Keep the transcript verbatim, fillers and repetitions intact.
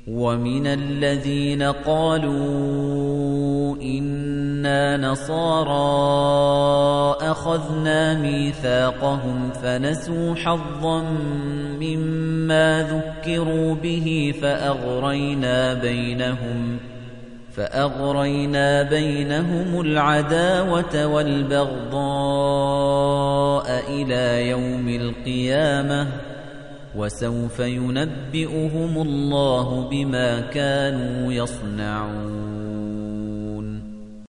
وَمِنَ الَّذِينَ قَالُوا إِنَّا نَصَارَىٰ أَخَذْنَا مِيثَاقَهُمْ فَنَسُوا حَظًّا مِّمَّا ذُكِّرُوا بِهِ فَأَغْرَيْنَا بَيْنَهُمْ فَأَغْرَيْنَا بَيْنَهُمُ الْعَدَاوَةَ وَالْبَغْضَاءَ إِلَىٰ يَوْمِ الْقِيَامَةِ وَسَوْفَ يُنَبِّئُهُمُ اللَّهُ بِمَا كَانُوا يَصْنَعُونَ